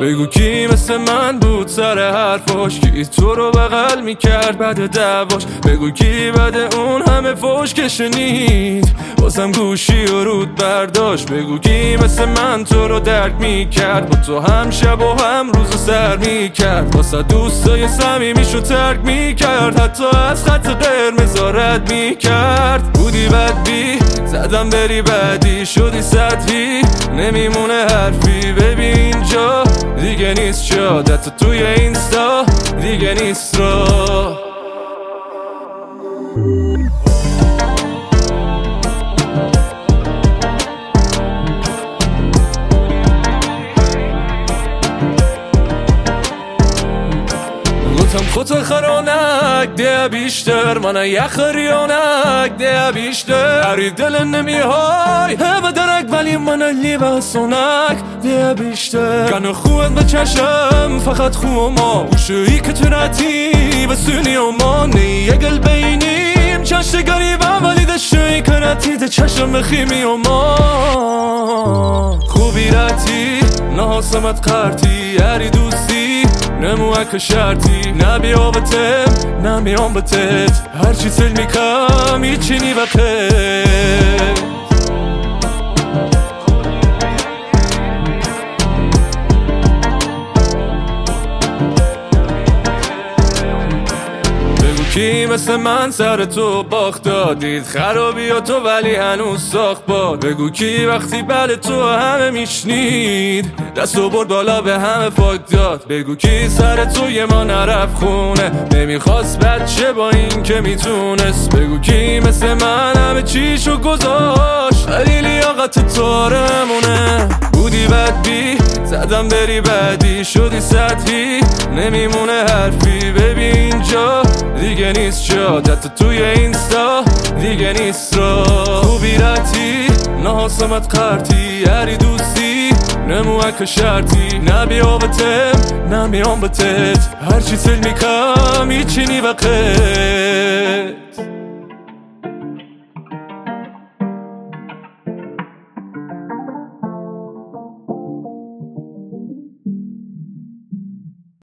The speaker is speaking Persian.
بگو کی مثل من بود سر حرفاش، کی تو رو بغل میکرد بعد دعواش. بگو کی بعد اون همه فوش که شنید واسم گوشی و رود برداشت. بگو کی مثل من تو رو درک میکرد، با تو هم شب و هم روزو سر میکرد، واسه دوستای صمیمیشو ترک میکرد، حتی از خط قرمز رد میکرد. بودی بدبی زدم بری بعدی، شدی سطحی نمیمونه حرفی. ببین اینجا دیگه نیست شادت، توی اینستا دیگه نیست را. گفتم خودت خرانک ده بیشتر، من یخریانک ده بیشتر. هری دل نمیهای همه درک ولی من لیباسونک ده بیشتر. کنه خوبت به چشم فقط خوب ما وشویی که ترتی بسونی و ما نیه گل بینیم چشت گریبم ولی دشویی کنتی ده چشم خیمی و ما خوبی رتی ناسمت قرتی هری دوستی نموک شرطی نبیا بتم نمیام بتت هرچی سل میکم ایچی نی بخیر. کی مثل من سر تو باخت دادید خرابی ها تو ولی هنوز ساخت باد. بگو کی وقتی بله تو همه میشنید دستو برد بالا به همه پاک داد. بگو کی سر تو یه ما نرفت خونه نمیخواست بچه با این که میتونست. بگو کی مثل من همه چیشو گذاشت ولی لیاقت تارمونه. بودی بدبی زدم بری بعدی، شدی سطحی نمیمونه حرفی. ببین اینجا دیگه نیست شادت، توی اینستا دیگه نیست را. خوبی رتی ناسمت قرتی هری دوستی نموک شرطی نبیا بتم نمیام بتت هرچی سل میکم ایچی نی بخیر.